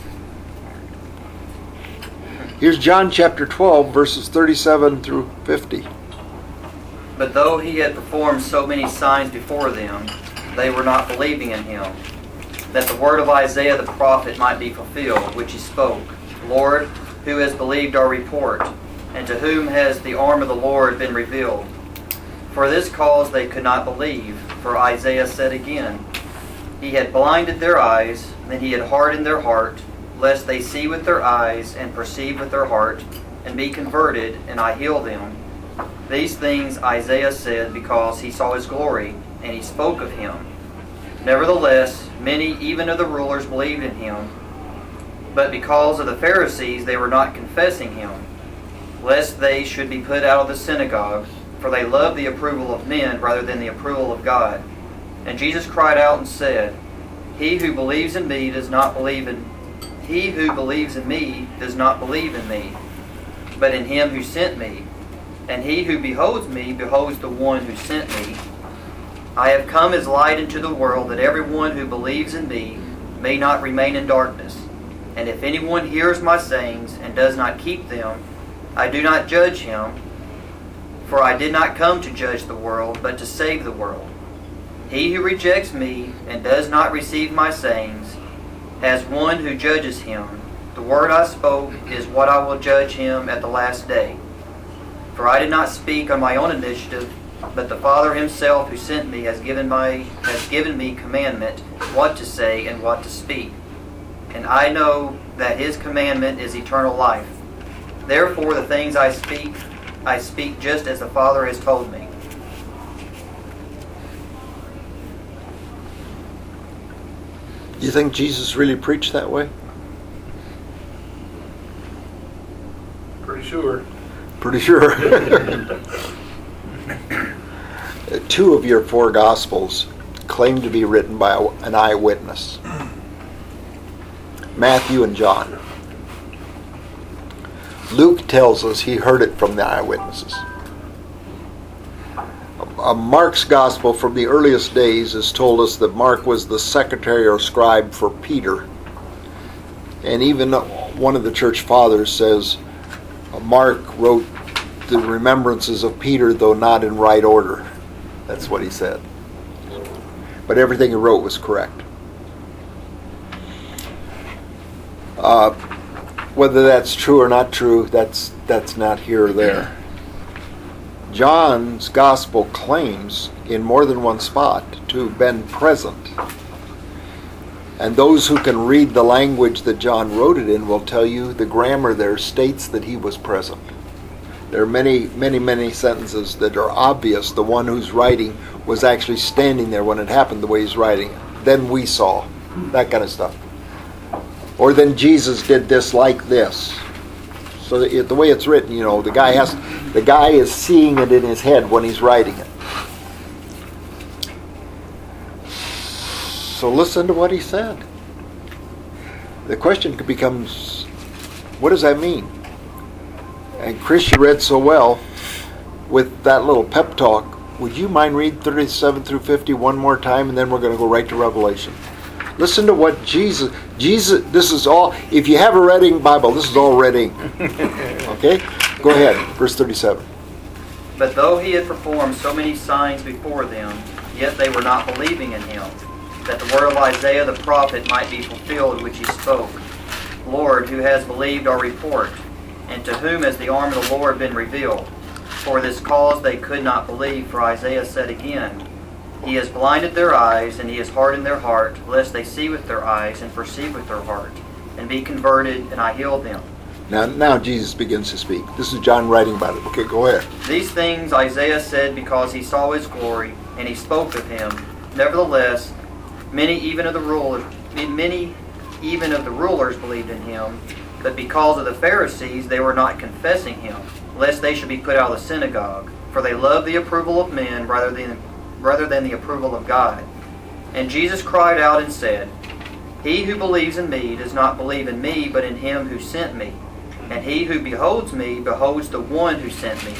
Here's John chapter twelve, verses thirty-seven through fifty. But though he had performed so many signs before them, they were not believing in him, that the word of Isaiah the prophet might be fulfilled, which he spoke, Lord, who has believed our report, and to whom has the arm of the Lord been revealed? For this cause they could not believe, for Isaiah said again, He had blinded their eyes, and he had hardened their heart, lest they see with their eyes and perceive with their heart, and be converted, and I heal them. These things Isaiah said because he saw his glory, and he spoke of him. Nevertheless, many even of the rulers believed in him, but because of the Pharisees they were not confessing him, lest they should be put out of the synagogue, for they loved the approval of men rather than the approval of God. And Jesus cried out and said, He who believes in me does not believe in he who believes in me does not believe in me, but in him who sent me. And he who beholds me beholds the one who sent me. I have come as light into the world, that everyone who believes in me may not remain in darkness. And if anyone hears my sayings and does not keep them, I do not judge him, for I did not come to judge the world, but to save the world. He who rejects me and does not receive my sayings has one who judges him. The word I spoke is what I will judge him at the last day. For I did not speak on my own initiative, but the Father himself who sent me has given my has given me commandment what to say and what to speak. And I know that his commandment is eternal life. Therefore the things I speak, I speak just as the Father has told me. Do you think Jesus really preached that way? Pretty sure. Pretty sure. Two of your four Gospels claim to be written by an eyewitness. Matthew and John. Luke tells us he heard it from the eyewitnesses. Uh, Mark's Gospel from the earliest days has told us that Mark was the secretary or scribe for Peter. And even one of the church fathers says uh, Mark wrote the remembrances of Peter, though not in right order. That's what he said. But everything he wrote was correct. Uh, whether that's true or not true, that's that's not here or there. John's Gospel claims in more than one spot to have been present. And those who can read the language that John wrote it in will tell you the grammar there states that he was present. There are many, many, many sentences that are obvious the one who's writing was actually standing there when it happened the way he's writing it. Then we saw. That kind of stuff. Or then Jesus did this like this. So the, the way it's written, you know, the guy has, the guy is seeing it in his head when he's writing it. So listen to what he said. The question becomes, what does that mean? And Chris, you read so well with that little pep talk. Would you mind read thirty-seven through fifty one more time, and then we're going to go right to Revelation. Listen to what Jesus, Jesus, this is all, if you have a reading Bible, this is all reading. Okay? Go ahead, verse thirty-seven. But though he had performed so many signs before them, yet they were not believing in him, that the word of Isaiah the prophet might be fulfilled which he spoke. Lord, who has believed our report, and to whom has the arm of the Lord been revealed? For this cause they could not believe, for Isaiah said again, He has blinded their eyes, and he has hardened their heart, lest they see with their eyes and perceive with their heart, and be converted, and I heal them. Now, now Jesus begins to speak. This is John writing about it. Okay, go ahead. These things Isaiah said because he saw his glory, and he spoke of him. Nevertheless, many even of the rulers, many even of the rulers believed in him, but because of the Pharisees they were not confessing him, lest they should be put out of the synagogue. For they love the approval of men rather than rather than the approval of God. And Jesus cried out and said, He who believes in me does not believe in me, but in him who sent me. And he who beholds me beholds the one who sent me.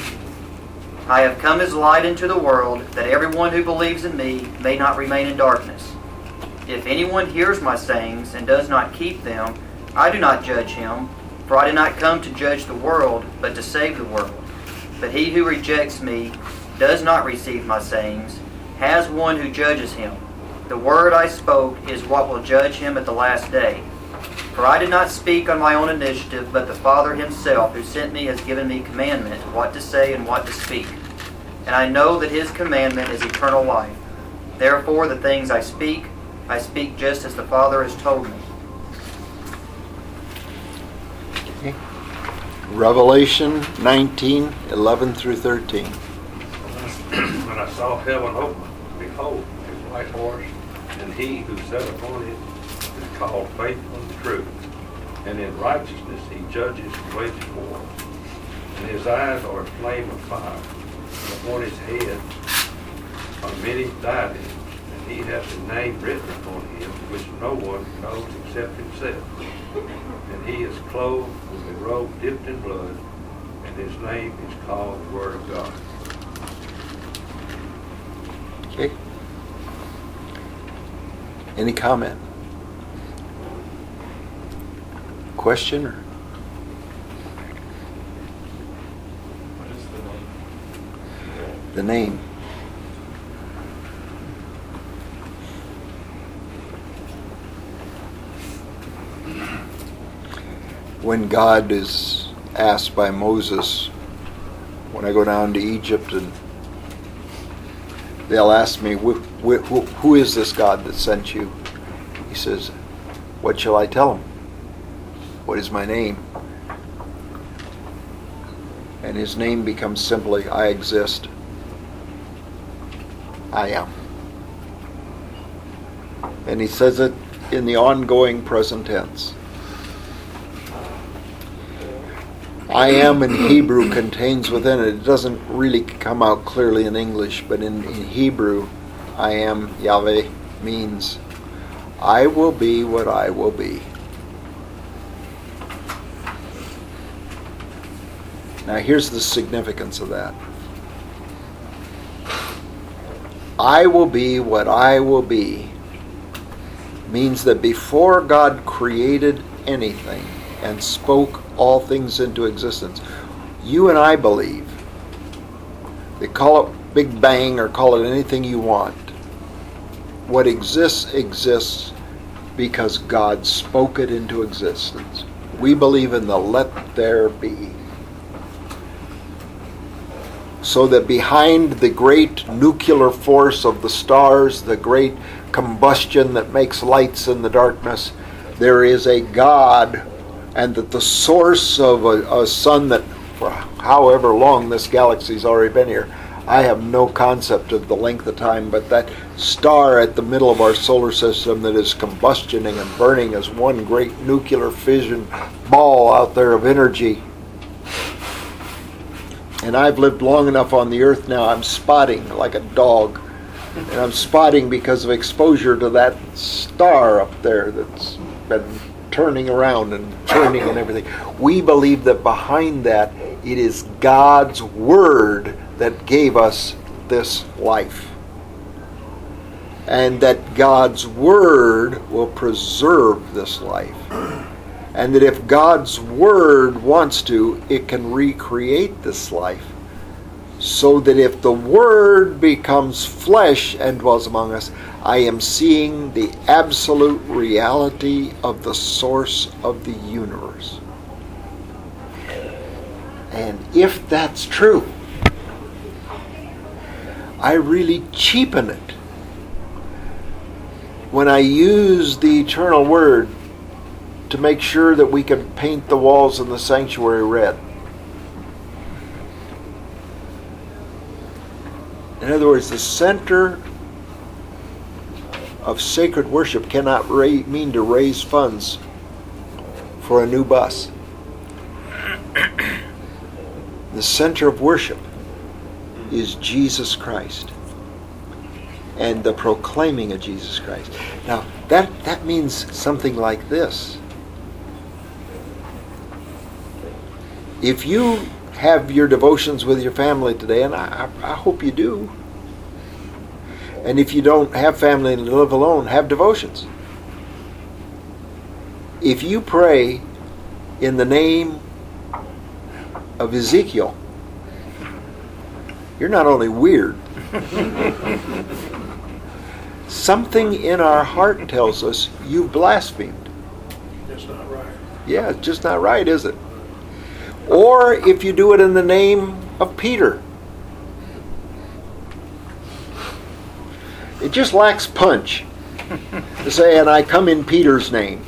I have come as light into the world, that everyone who believes in me may not remain in darkness. If anyone hears my sayings and does not keep them, I do not judge him, for I did not come to judge the world, but to save the world. But he who rejects me does not receive my sayings, has one who judges him. The word I spoke is what will judge him at the last day. For I did not speak on my own initiative, but the Father himself who sent me has given me commandment what to say and what to speak. And I know that his commandment is eternal life. Therefore the things I speak, I speak just as the Father has told me. Okay. Revelation nineteen, eleven through thirteen. When I saw heaven open, behold, a white horse, and he who sat upon it is called Faithful and True. And in righteousness he judges and wages war. And his eyes are a flame of fire, and upon his head are many diadems, and he hath a name written upon him which no one knows except himself. And he is clothed with a robe dipped in blood, and his name is called the Word of God. Okay. Any comment? Question? Or? What is the name? The name. When God is asked by Moses, when I go down to Egypt and they'll ask me, who is this God that sent you? He says, what shall I tell them? What is my name? And his name becomes simply, I exist. I am. And he says it in the ongoing present tense. I am in Hebrew contains within it, it doesn't really come out clearly in English, but in, in Hebrew, I am, Yahweh, means I will be what I will be. Now here's the significance of that. I will be what I will be means that before God created anything and spoke all things into existence, you and I believe, they call it Big Bang or call it anything you want, what exists exists because God spoke it into existence. We believe in the let there be. So that behind the great nuclear force of the stars, the great combustion that makes lights in the darkness, there is a God, and that the source of a, a sun that, for however long this galaxy's already been here, I have no concept of the length of time, but that star at the middle of our solar system that is combustioning and burning as one great nuclear fission ball out there of energy. And I've lived long enough on the earth now, I'm spotting like a dog. And I'm spotting because of exposure to that star up there that's been turning around and churning and everything. We believe that behind that, it is God's Word that gave us this life. And that God's Word will preserve this life. And that if God's Word wants to, it can recreate this life. So that if the Word becomes flesh and dwells among us, I am seeing the absolute reality of the source of the universe. And if that's true, I really cheapen it when I use the eternal Word to make sure that we can paint the walls in the sanctuary red. In other words, the center of sacred worship cannot ra- mean to raise funds for a new bus. The center of worship is Jesus Christ and the proclaiming of Jesus Christ. Now, that, that means something like this. If you have your devotions with your family today, and I, I hope you do, and if you don't have family and live alone, have devotions. If you pray in the name of Ezekiel, you're not only weird, something in our heart tells us you've blasphemed. It's not right. Yeah, it's just not right, is it? Or if you do it in the name of Peter. It just lacks punch to say, and I come in Peter's name.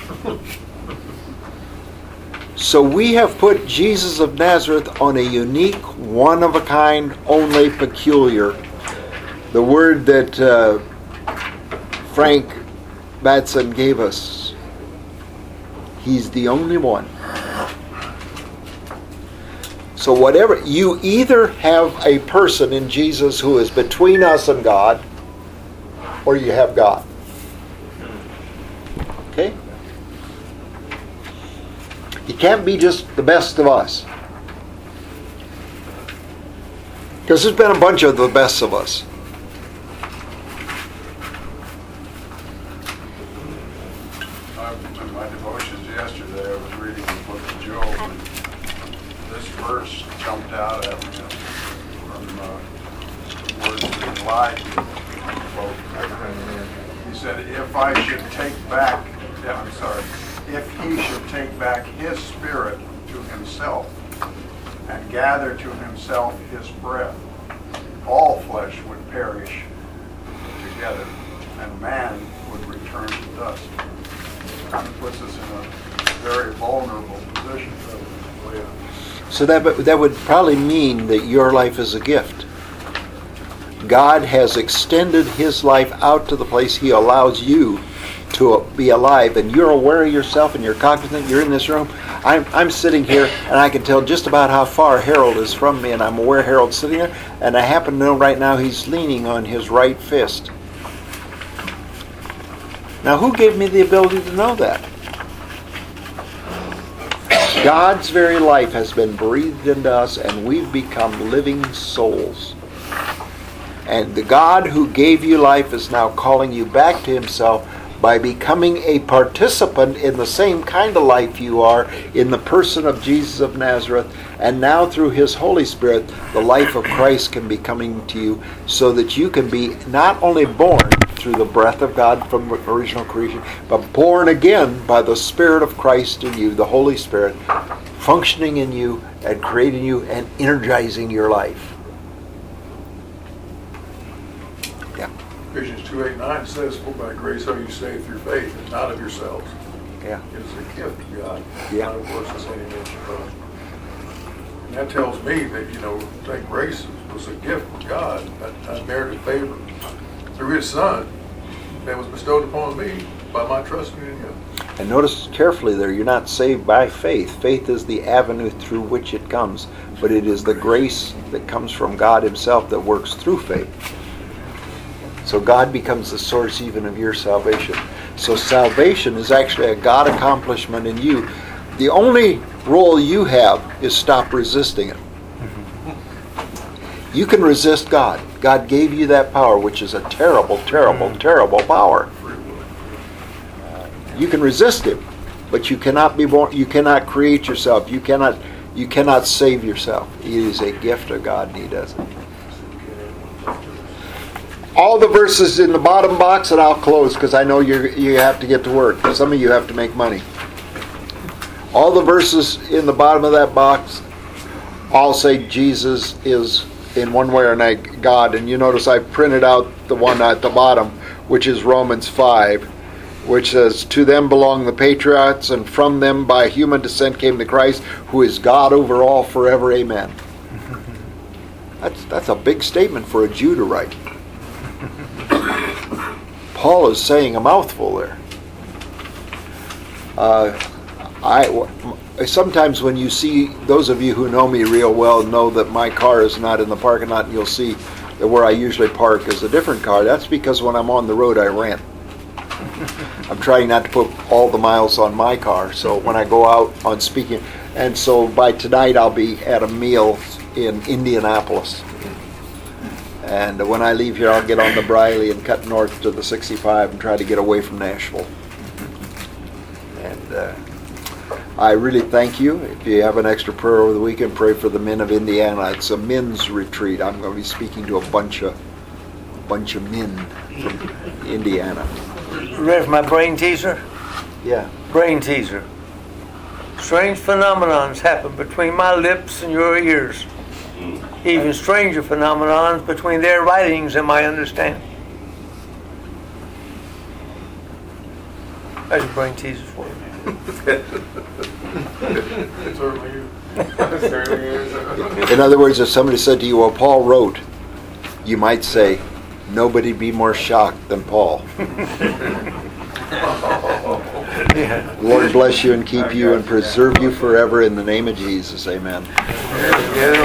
So we have put Jesus of Nazareth on a unique, one-of-a-kind, only peculiar. The word that uh, Frank Batson gave us. He's the only one. So whatever, you either have a person in Jesus who is between us and God, or you have God. Okay? He can't be just the best of us. Because there's been a bunch of the best of us. In my devotions yesterday, I was reading the book of Job, and this verse jumped out at me from uh, the words of Elijah. He said, if I should take back, yeah, I'm sorry, if he should take back his spirit to himself and gather to himself his breath, all flesh would perish together, and man would return to dust. Kind of puts us in a very vulnerable position. So that, that would probably mean that your life is a gift. God has extended his life out to the place he allows you to be alive, and you're aware of yourself and you're cognizant. You're in this room. I'm, I'm sitting here and I can tell just about how far Harold is from me, and I'm aware Harold's sitting there, and I happen to know right now he's leaning on his right fist. Now, who gave me the ability to know that? God's very life has been breathed into us, and we've become living souls. And the God who gave you life is now calling you back to himself by becoming a participant in the same kind of life you are in the person of Jesus of Nazareth. And now through his Holy Spirit, the life of Christ can be coming to you, so that you can be not only born through the breath of God from original creation, but born again by the Spirit of Christ in you, the Holy Spirit, functioning in you and creating you and energizing your life. Yeah. Ephesians two eight nine says, "For by grace are you saved through faith, and not of yourselves." Yeah. It is a gift of God, Yeah. not of works, as any man should boast. And that tells me that, you know, that grace was a gift from God, a unmerited favor through his Son that was bestowed upon me by my trusting in him. And notice carefully there, you're not saved by faith. Faith is the avenue through which it comes, but it is the grace that comes from God himself that works through faith. So God becomes the source even of your salvation. So salvation is actually a God accomplishment in you. The only role you have is stop resisting it. You can resist God. God gave you that power, which is a terrible, terrible, terrible power. You can resist him, but you cannot be born. You cannot create yourself. You cannot. You cannot save yourself. It is a gift of God, and he does it. All the verses in the bottom box, and I'll close because I know you you have to get to work. Some of you have to make money. All the verses in the bottom of that box all say Jesus is in one way or another God. And you notice I printed out the one at the bottom, which is Romans five, which says, "To them belong the patriarchs, and from them by human descent came the Christ, who is God over all forever. Amen." That's that's a big statement for a Jew to write. Paul is saying a mouthful there. Uh, I sometimes when you see, those of you who know me real well know that my car is not in the parking lot, and you'll see that where I usually park is a different car. That's because when I'm on the road I rent. I'm trying not to put all the miles on my car, so when I go out on speaking, and so by tonight I'll be at a meal in Indianapolis. And when I leave here, I'll get on the Briley and cut north to the sixty-five and try to get away from Nashville. And uh, I really thank you. If you have an extra prayer over the weekend, pray for the men of Indiana. It's a men's retreat. I'm going to be speaking to a bunch of a bunch of men from Indiana. Ready for my brain teaser? Yeah. Brain teaser. Strange phenomenons happen between my lips and your ears. Even stranger phenomenons between their writings and my understanding. That's your brain teaser for you. In other words, if somebody said to you, "Well, Paul wrote," you might say, "Nobody be more shocked than Paul." Yeah. Lord bless you and keep you and preserve you forever in the name of Jesus. Amen.